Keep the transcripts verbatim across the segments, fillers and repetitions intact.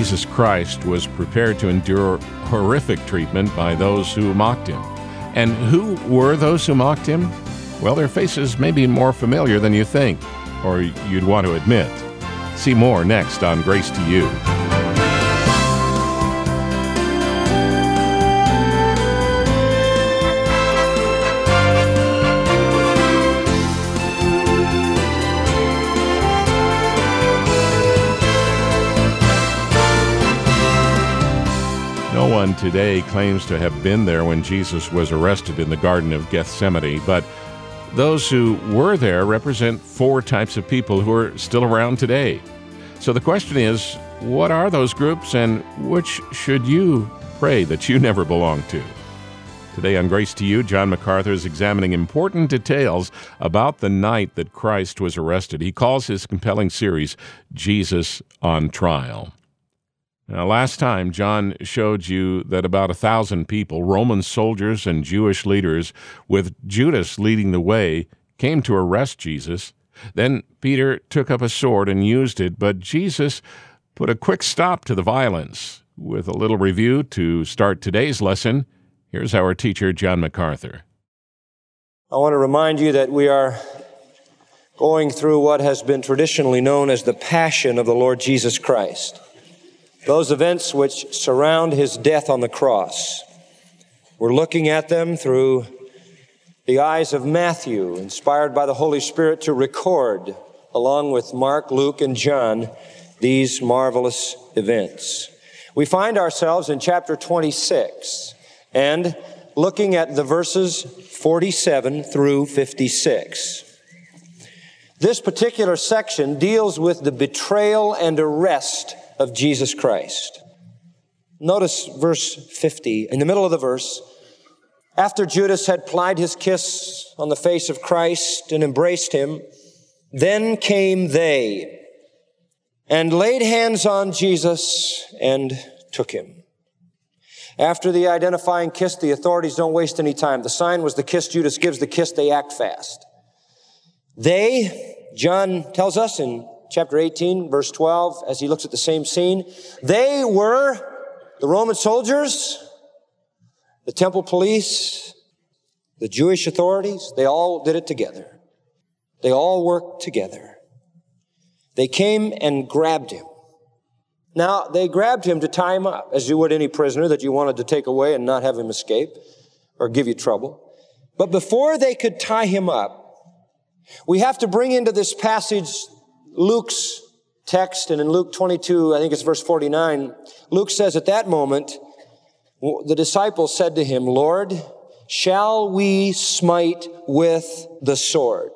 Jesus Christ was prepared to endure horrific treatment by those who mocked him. And who were those who mocked him? Well, their faces may be more familiar than you think, or you'd want to admit. See more next on Grace to You. No one today claims to have been there when Jesus was arrested in the Garden of Gethsemane, but those who were there represent four types of people who are still around today. So the question is, what are those groups, and which should you pray that you never belong to? Today on Grace to You, John MacArthur is examining important details about the night that Christ was arrested. He calls his compelling series, Jesus on Trial. Now, last time, John showed you that about a thousand people, Roman soldiers and Jewish leaders, with Judas leading the way, came to arrest Jesus. Then Peter took up a sword and used it, but Jesus put a quick stop to the violence. With a little review to start today's lesson, here's our teacher, John MacArthur. I want to remind you that we are going through what has been traditionally known as the Passion of the Lord Jesus Christ. Those events which surround his death on the cross. We're looking at them through the eyes of Matthew, inspired by the Holy Spirit to record, along with Mark, Luke, and John, these marvelous events. We find ourselves in chapter twenty-six and looking at the verses forty-seven through fifty-six. This particular section deals with the betrayal and arrest of Jesus Christ. Notice verse fifty. In the middle of the verse, after Judas had plied his kiss on the face of Christ and embraced him, then came they and laid hands on Jesus and took him. After the identifying kiss, the authorities don't waste any time. The sign was the kiss. Judas gives the kiss. They act fast. They, John tells us in chapter eighteen, verse twelve, as he looks at the same scene, they were the Roman soldiers, the temple police, the Jewish authorities. They all did it together. They all worked together. They came and grabbed him. Now, they grabbed him to tie him up, as you would any prisoner that you wanted to take away and not have him escape or give you trouble. But before they could tie him up, we have to bring into this passage Luke's text, and in Luke twenty-two, I think it's verse forty-nine, Luke says, at that moment, the disciples said to him, Lord, shall we smite with the sword?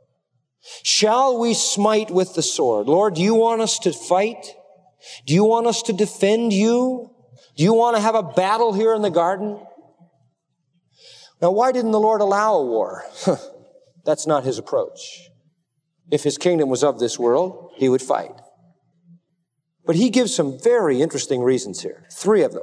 Shall we smite with the sword? Lord, do you want us to fight? Do you want us to defend you? Do you want to have a battle here in the garden? Now, why didn't the Lord allow a war? That's not his approach. If his kingdom was of this world, he would fight. But he gives some very interesting reasons here. Three of them.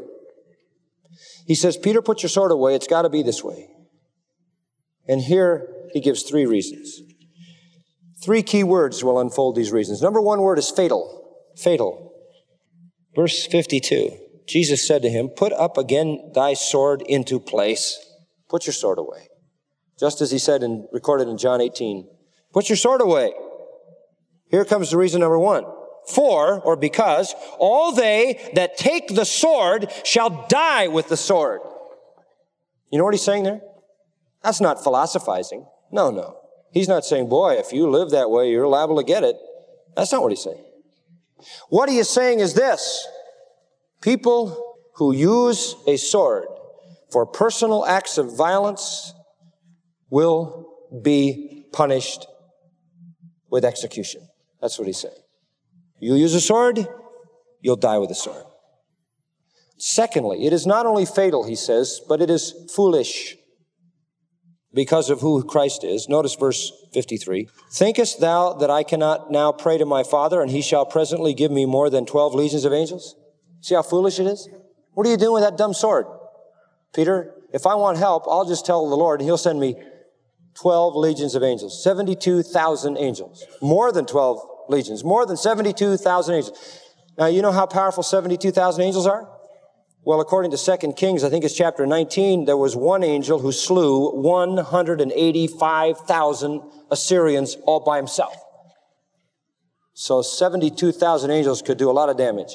He says, Peter, put your sword away. It's got to be this way. And here he gives three reasons. Three key words will unfold these reasons. Number one word is fatal. Fatal. Verse fifty-two. Jesus said to him, put up again thy sword into place. Put your sword away. Just as he said and recorded in John eighteen. Put your sword away. Here comes the reason number one. For, or because, all they that take the sword shall die with the sword. You know what he's saying there? That's not philosophizing. No, no. He's not saying, boy, if you live that way, you're liable to get it. That's not what he's saying. What he is saying is this. People who use a sword for personal acts of violence will be punished with execution. That's what he's saying. You use a sword, you'll die with a sword. Secondly, it is not only fatal, he says, but it is foolish because of who Christ is. Notice verse fifty-three. Thinkest thou that I cannot now pray to my Father, and he shall presently give me more than twelve legions of angels? See how foolish it is? What are you doing with that dumb sword? Peter, if I want help, I'll just tell the Lord, and he'll send me twelve legions of angels, seventy-two thousand angels, more than twelve legions, more than seventy-two thousand angels. Now, you know how powerful seventy-two thousand angels are? Well, according to Second Kings, I think it's chapter nineteen, there was one angel who slew one hundred eighty-five thousand Assyrians all by himself. So seventy-two thousand angels could do a lot of damage.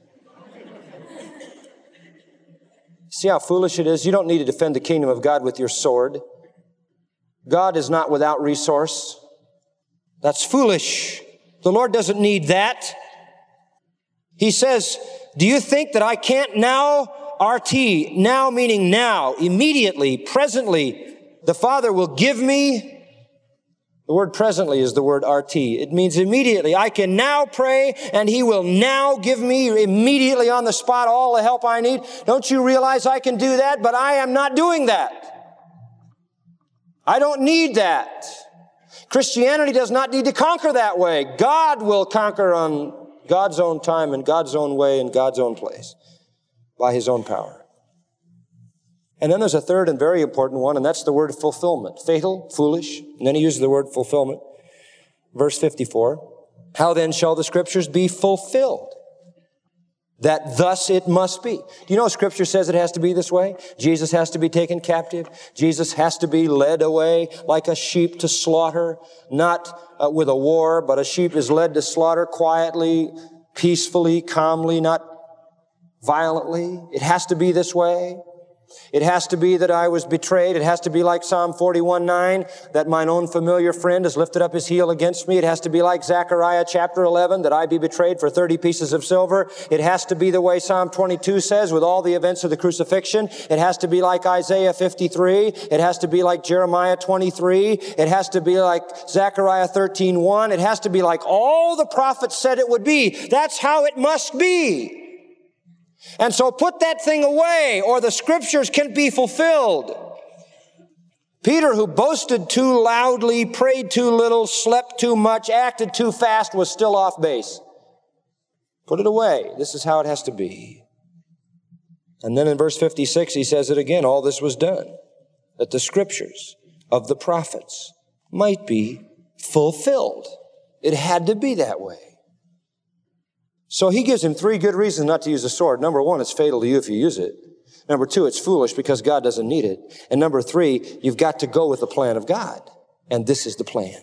See how foolish it is? You don't need to defend the kingdom of God with your sword. God is not without resource. That's foolish. The Lord doesn't need that. He says, do you think that I can't now, R T, now meaning now, immediately, presently, the Father will give me, the word presently is the word R T. It means immediately. I can now pray and He will now give me immediately on the spot all the help I need. Don't you realize I can do that? But I am not doing that. I don't need that. Christianity does not need to conquer that way. God will conquer on God's own time and God's own way and God's own place by His own power. And then there's a third and very important one, and that's the word fulfillment. Fatal, foolish, and then he uses the word fulfillment. Verse fifty-four, how then shall the scriptures be fulfilled? That thus it must be. Do you know Scripture says it has to be this way? Jesus has to be taken captive. Jesus has to be led away like a sheep to slaughter, not uh, with a war, but a sheep is led to slaughter quietly, peacefully, calmly, not violently. It has to be this way. It has to be that I was betrayed. It has to be like Psalm forty-one nine, that mine own familiar friend has lifted up his heel against me. It has to be like Zechariah chapter eleven, that I be betrayed for thirty pieces of silver. It has to be the way Psalm twenty-two says, with all the events of the crucifixion. It has to be like Isaiah fifty-three. It has to be like Jeremiah twenty-three. It has to be like Zechariah thirteen one. It has to be like all the prophets said it would be. That's how it must be. And so put that thing away, or the scriptures can be fulfilled. Peter, who boasted too loudly, prayed too little, slept too much, acted too fast, was still off base. Put it away. This is how it has to be. And then in verse fifty-six, he says it again, all this was done, that the scriptures of the prophets might be fulfilled. It had to be that way. So he gives him three good reasons not to use a sword. Number one, it's fatal to you if you use it. Number two, it's foolish because God doesn't need it. And number three, you've got to go with the plan of God. And this is the plan.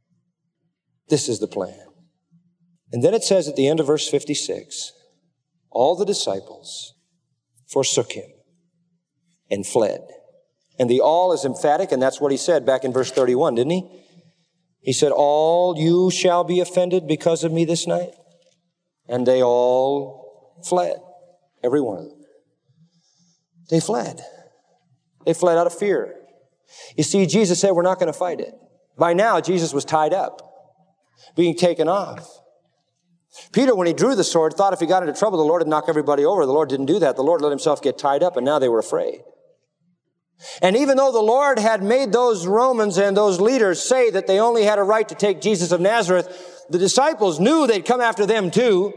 This is the plan. And then it says at the end of verse fifty-six, all the disciples forsook him and fled. And the all is emphatic, and that's what he said back in verse thirty-one, didn't he? He said, all you shall be offended because of me this night. And they all fled. Every one of them. They fled. They fled out of fear. You see, Jesus said, we're not going to fight it. By now, Jesus was tied up, being taken off. Peter, when he drew the sword, thought if he got into trouble, the Lord would knock everybody over. The Lord didn't do that. The Lord let himself get tied up, and now they were afraid. And even though the Lord had made those Romans and those leaders say that they only had a right to take Jesus of Nazareth, the disciples knew they'd come after them too.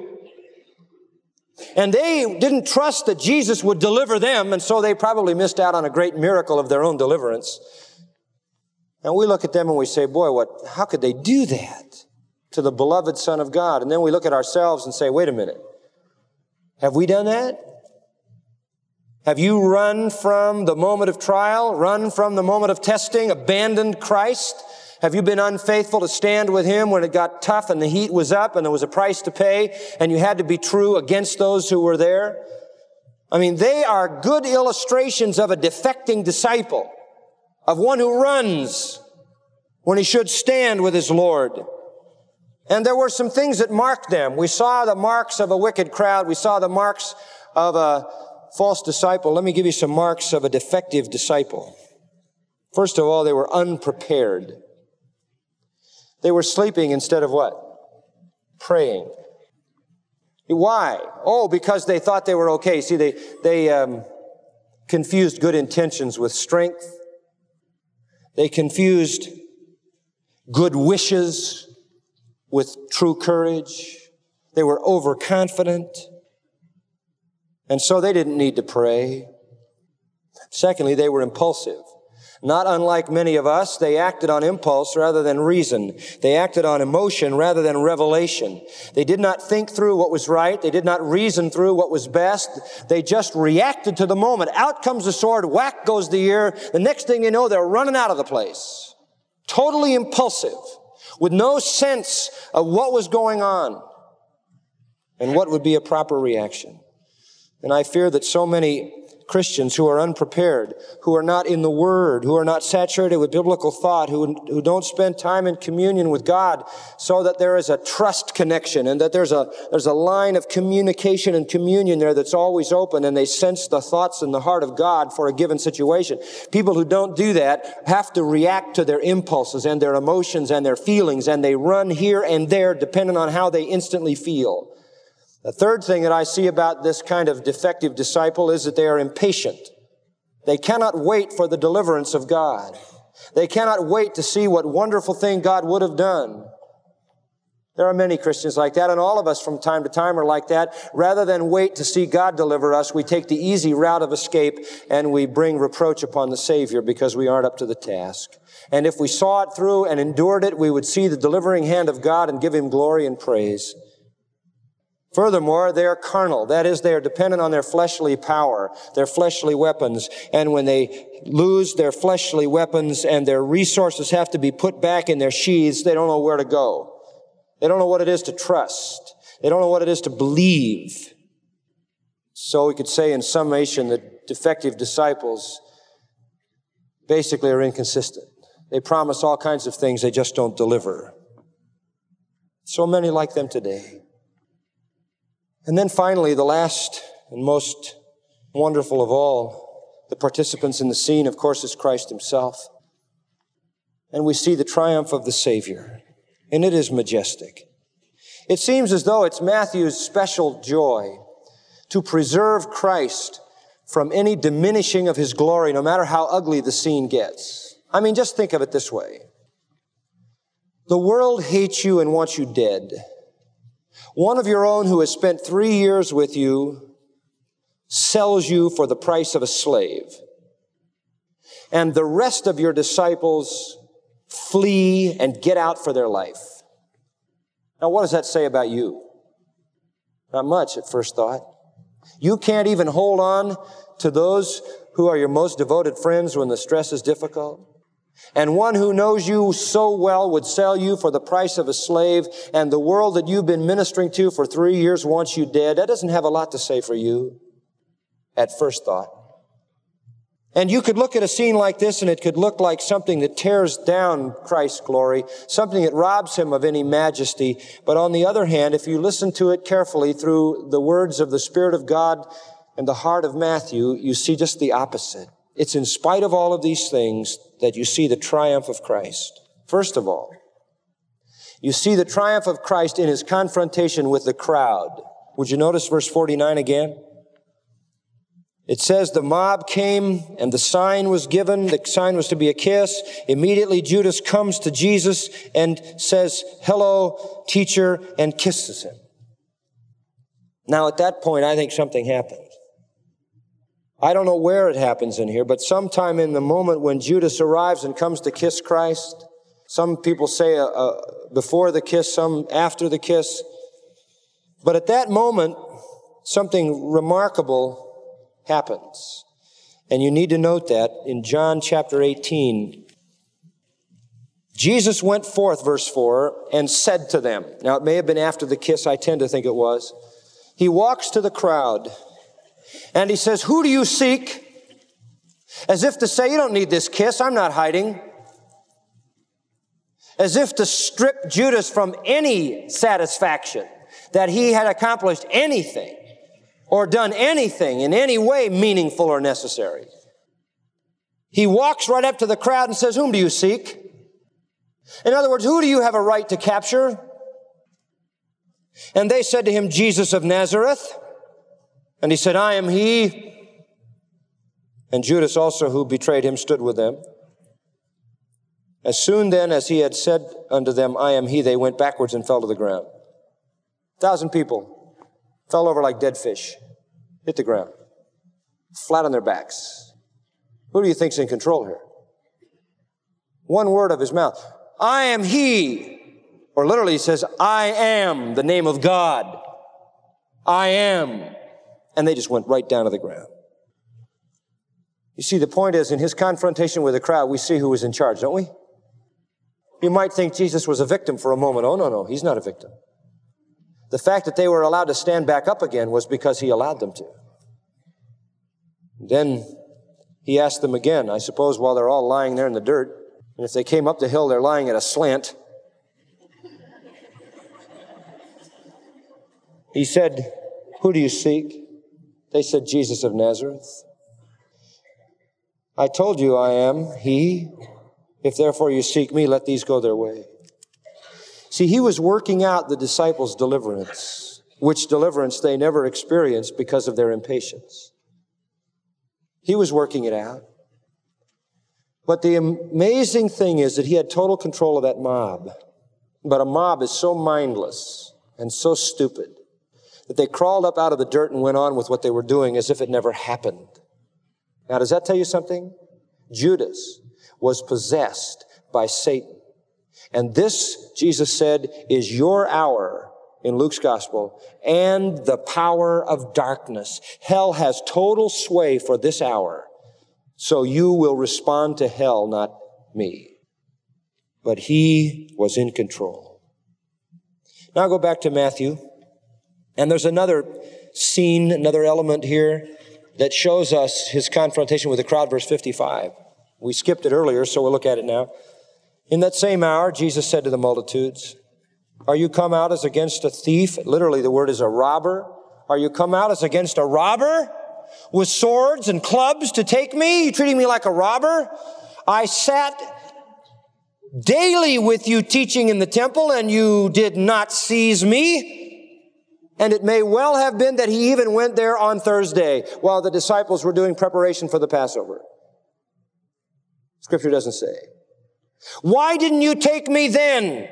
And they didn't trust that Jesus would deliver them, and so they probably missed out on a great miracle of their own deliverance. And we look at them and we say, boy, what, how could they do that to the beloved Son of God? And then we look at ourselves and say, wait a minute. Have we done that? Have you run from the moment of trial, run from the moment of testing, abandoned Christ? Have you been unfaithful to stand with Him when it got tough and the heat was up and there was a price to pay and you had to be true against those who were there? I mean, they are good illustrations of a defecting disciple, of one who runs when he should stand with his Lord. And there were some things that marked them. We saw the marks of a wicked crowd. We saw the marks of a false disciple. Let me give you some marks of a defective disciple. First of all, they were unprepared. They were sleeping instead of what? Praying. Why? Oh, because they thought they were okay. See, they, they um, confused good intentions with strength. They confused good wishes with true courage. They were overconfident. And so they didn't need to pray. Secondly, they were impulsive. Not unlike many of us, they acted on impulse rather than reason. They acted on emotion rather than revelation. They did not think through what was right. They did not reason through what was best. They just reacted to the moment. Out comes the sword, whack goes the ear. The next thing you know, they're running out of the place. Totally impulsive, with no sense of what was going on and what would be a proper reaction. And I fear that so many Christians who are unprepared, who are not in the Word, who are not saturated with biblical thought, who, who don't spend time in communion with God so that there is a trust connection and that there's a, there's a line of communication and communion there that's always open, and they sense the thoughts in the heart of God for a given situation. People who don't do that have to react to their impulses and their emotions and their feelings, and they run here and there depending on how they instantly feel. The third thing that I see about this kind of defective disciple is that they are impatient. They cannot wait for the deliverance of God. They cannot wait to see what wonderful thing God would have done. There are many Christians like that, and all of us from time to time are like that. Rather than wait to see God deliver us, we take the easy route of escape and we bring reproach upon the Savior because we aren't up to the task. And if we saw it through and endured it, we would see the delivering hand of God and give Him glory and praise. Furthermore, they are carnal. That is, they are dependent on their fleshly power, their fleshly weapons. And when they lose their fleshly weapons and their resources have to be put back in their sheaths, they don't know where to go. They don't know what it is to trust. They don't know what it is to believe. So we could say in summation that defective disciples basically are inconsistent. They promise all kinds of things, they just don't deliver. So many like them today. And then finally, the last and most wonderful of all, the participants in the scene, of course, is Christ Himself. And we see the triumph of the Savior, and it is majestic. It seems as though it's Matthew's special joy to preserve Christ from any diminishing of His glory, no matter how ugly the scene gets. I mean, just think of it this way. The world hates you and wants you dead. One of your own who has spent three years with you sells you for the price of a slave. And the rest of your disciples flee and get out for their life. Now, what does that say about you? Not much at first thought. You can't even hold on to those who are your most devoted friends when the stress is difficult. And one who knows you so well would sell you for the price of a slave, and the world that you've been ministering to for three years wants you dead. That doesn't have a lot to say for you at first thought. And you could look at a scene like this and it could look like something that tears down Christ's glory, something that robs Him of any majesty. But on the other hand, if you listen to it carefully through the words of the Spirit of God and the heart of Matthew, you see just the opposite. It's in spite of all of these things that you see the triumph of Christ. First of all, you see the triumph of Christ in His confrontation with the crowd. Would you notice verse forty-nine again? It says the mob came and the sign was given. The sign was to be a kiss. Immediately Judas comes to Jesus and says, "Hello, teacher," and kisses Him. Now at that point, I think something happened. I don't know where it happens in here, but sometime in the moment when Judas arrives and comes to kiss Christ, some people say uh, uh, before the kiss, some after the kiss. But at that moment, something remarkable happens. And you need to note that in John chapter eighteen, Jesus went forth, verse four, and said to them. Now, it may have been after the kiss. I tend to think it was. He walks to the crowd. And He says, "Who do you seek?" As if to say, you don't need this kiss. I'm not hiding. As if to strip Judas from any satisfaction that he had accomplished anything or done anything in any way meaningful or necessary. He walks right up to the crowd and says, "Whom do you seek?" In other words, who do you have a right to capture? And they said to Him, "Jesus of Nazareth." And He said, "I am He." And Judas also, who betrayed Him, stood with them. As soon then as He had said unto them, "I am He," they went backwards and fell to the ground. A thousand people fell over like dead fish, hit the ground, flat on their backs. Who do you think's in control here? One word of his mouth. I am he. Or literally he says, I am the name of God. I am. And they just went right down to the ground. You see, the point is, in his confrontation with the crowd, we see who was in charge, don't we? You might think Jesus was a victim for a moment. Oh, no, no, he's not a victim. The fact that they were allowed to stand back up again was because he allowed them to. Then he asked them again, I suppose while they're all lying there in the dirt, and if they came up the hill, they're lying at a slant. He said, who do you seek? They said, Jesus of Nazareth. I told you I am he. If therefore you seek me, let these go their way. See, he was working out the disciples' deliverance, which deliverance they never experienced because of their impatience. He was working it out. But the amazing thing is that he had total control of that mob. But a mob is so mindless and so stupid that they crawled up out of the dirt and went on with what they were doing as if it never happened. Now, does that tell you something? Judas was possessed by Satan. And this, Jesus said, is your hour in Luke's gospel and the power of darkness. Hell has total sway for this hour. So you will respond to hell, not me. But he was in control. Now go back to Matthew. And there's another scene, another element here that shows us his confrontation with the crowd, verse fifty-five. We skipped it earlier, so we'll look at it now. In that same hour, Jesus said to the multitudes, are you come out as against a thief? Literally, the word is a robber. Are you come out as against a robber with swords and clubs to take me? You treating me like a robber? I sat daily with you teaching in the temple, and you did not seize me. And it may well have been that he even went there on Thursday while the disciples were doing preparation for the Passover. Scripture doesn't say. Why didn't you take me then?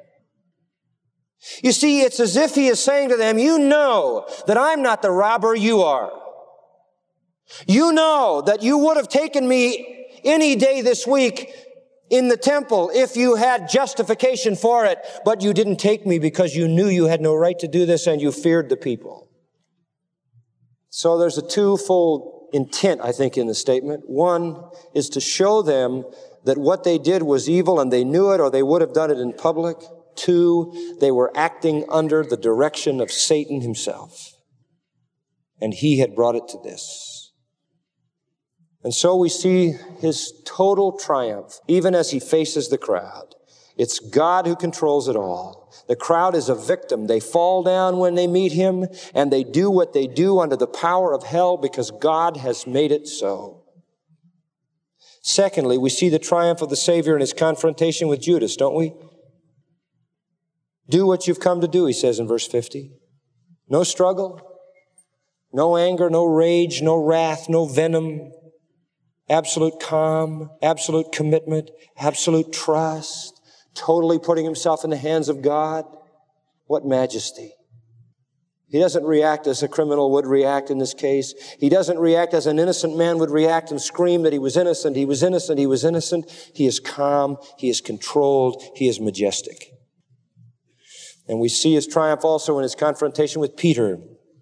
You see, it's as if he is saying to them, you know that I'm not the robber you are. You know that you would have taken me any day this week in the temple if you had justification for it, but you didn't take me because you knew you had no right to do this and you feared the people. So there's a twofold intent, I think, in the statement. One is to show them that what they did was evil and they knew it or they would have done it in public. Two, they were acting under the direction of Satan himself. And he had brought it to this. And so we see his total triumph, even as he faces the crowd. It's God who controls it all. The crowd is a victim. They fall down when they meet him, and they do what they do under the power of hell because God has made it so. Secondly, we see the triumph of the Savior in his confrontation with Judas, don't we? Do what you've come to do, he says in verse fifty. No struggle, no anger, no rage, no wrath, no venom. Absolute calm, absolute commitment, absolute trust, totally putting himself in the hands of God. What majesty. He doesn't react as a criminal would react in this case. He doesn't react as an innocent man would react and scream that he was innocent, he was innocent, he was innocent. He is calm, he is controlled, he is majestic. And we see his triumph also in his confrontation with Peter.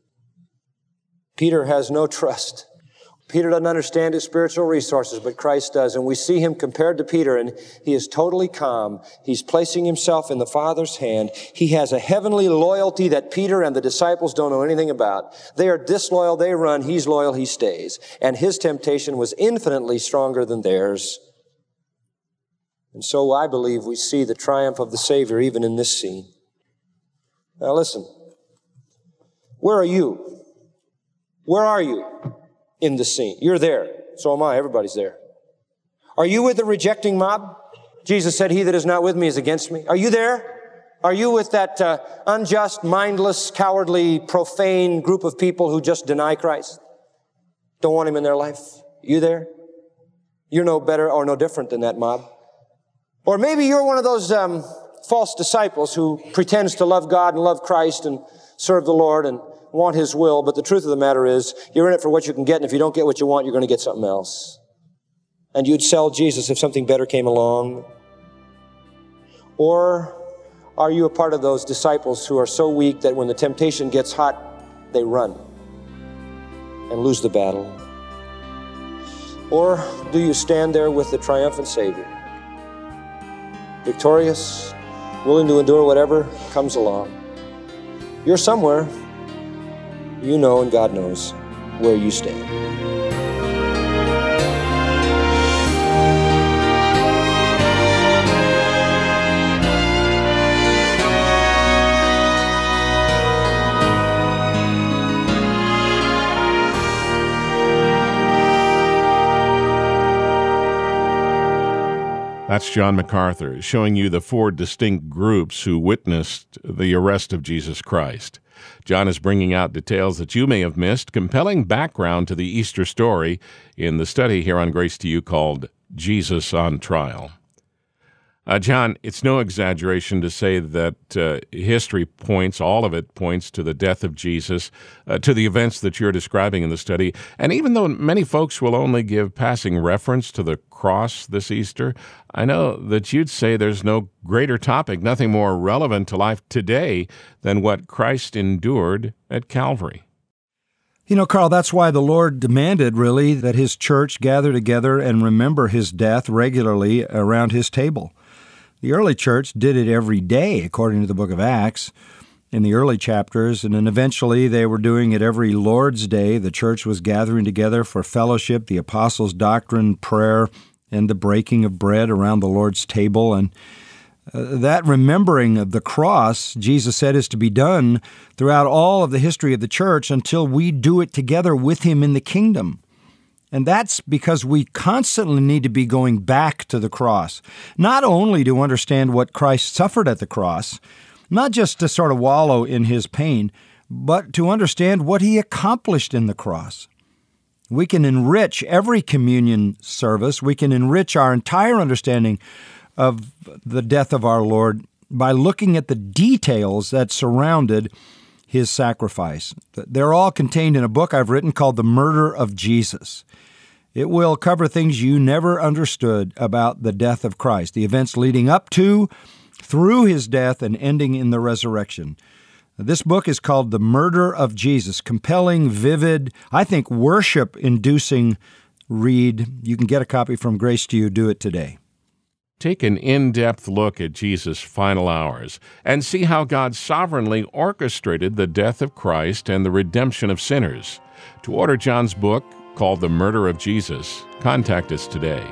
Peter has no trust. Peter doesn't understand his spiritual resources, but Christ does. And we see him compared to Peter, and he is totally calm. He's placing himself in the Father's hand. He has a heavenly loyalty that Peter and the disciples don't know anything about. They are disloyal, they run. He's loyal, he stays. And his temptation was infinitely stronger than theirs. And so I believe we see the triumph of the Savior even in this scene. Now listen, where are you? Where are you in the scene? You're there. So am I. Everybody's there. Are you with the rejecting mob? Jesus said, he that is not with me is against me. Are you there? Are you with that uh, unjust, mindless, cowardly, profane group of people who just deny Christ? Don't want him in their life? You there? You're no better or no different than that mob. Or maybe you're one of those um, false disciples who pretends to love God and love Christ and serve the Lord and want his will, but the truth of the matter is you're in it for what you can get, and if you don't get what you want, you're going to get something else. And you'd sell Jesus if something better came along. Or are you a part of those disciples who are so weak that when the temptation gets hot, they run and lose the battle? Or do you stand there with the triumphant Savior, victorious, willing to endure whatever comes along? You're somewhere, you know, and God knows where you stand. That's John MacArthur showing you the four distinct groups who witnessed the arrest of Jesus Christ. John is bringing out details that you may have missed, compelling background to the Easter story in the study here on Grace to You called Jesus on Trial. Uh, John, it's no exaggeration to say that uh, history points, all of it points to the death of Jesus, uh, to the events that you're describing in the study. And even though many folks will only give passing reference to the cross this Easter, I know that you'd say there's no greater topic, nothing more relevant to life today than what Christ endured at Calvary. You know, Carl, that's why the Lord demanded, really, that His church gather together and remember His death regularly around His table. The early church did it every day, according to the book of Acts, in the early chapters, and then eventually they were doing it every Lord's Day. The church was gathering together for fellowship, the apostles' doctrine, prayer, and the breaking of bread around the Lord's table. And uh, that remembering of the cross, Jesus said, is to be done throughout all of the history of the church until we do it together with Him in the kingdom. And that's because we constantly need to be going back to the cross, not only to understand what Christ suffered at the cross, not just to sort of wallow in His pain, but to understand what He accomplished in the cross. We can enrich every communion service. We can enrich our entire understanding of the death of our Lord by looking at the details that surrounded His sacrifice. They're all contained in a book I've written called The Murder of Jesus. It will cover things you never understood about the death of Christ, the events leading up to, through His death, and ending in the resurrection. This book is called The Murder of Jesus, compelling, vivid, I think worship-inducing read. You can get a copy from Grace to You. Do it today. Take an in-depth look at Jesus' final hours and see how God sovereignly orchestrated the death of Christ and the redemption of sinners. To order John's book, called The Murder of Jesus, contact us today.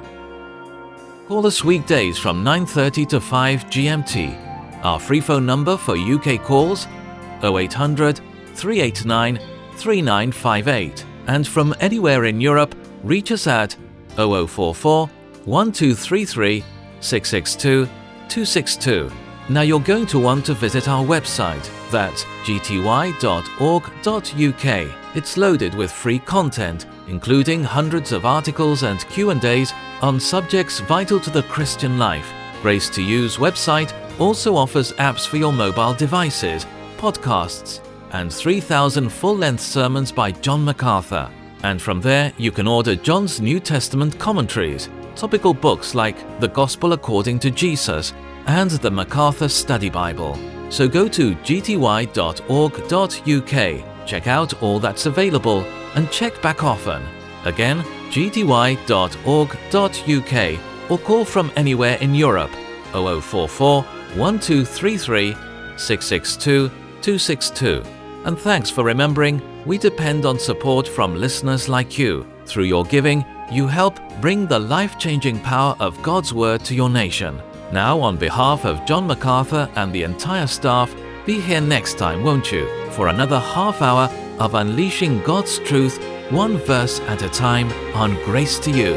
Call us weekdays from nine thirty to five G M T. Our free phone number for U K calls, oh eight hundred, three eight nine, three nine five eight. And from anywhere in Europe, reach us at oh oh four four, one two three three, six six two, two six two. Now you're going to want to visit our website. That's g t y dot org dot u k. It's loaded with free content, including hundreds of articles and Q and A's on subjects vital to the Christian life. Grace to You's website also offers apps for your mobile devices, podcasts, and three thousand full-length sermons by John MacArthur. And from there, you can order John's New Testament commentaries, topical books like The Gospel According to Jesus and the MacArthur Study Bible. So go to g t y dot org dot u k, check out all that's available, and check back often. Again, g t y dot org dot u k, or call from anywhere in Europe, oh oh four four, one two three three, six six two, two six two. And thanks for remembering, we depend on support from listeners like you. Through your giving, you help bring the life-changing power of God's Word to your nation. Now, on behalf of John MacArthur and the entire staff, be here next time, won't you, for another half hour of unleashing God's truth, one verse at a time, on Grace to You.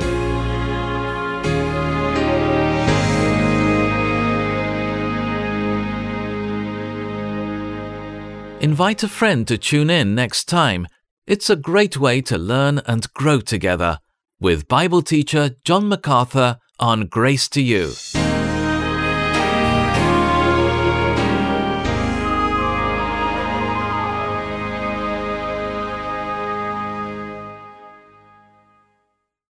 Invite a friend to tune in next time. It's a great way to learn and grow together with Bible teacher John MacArthur on Grace to You.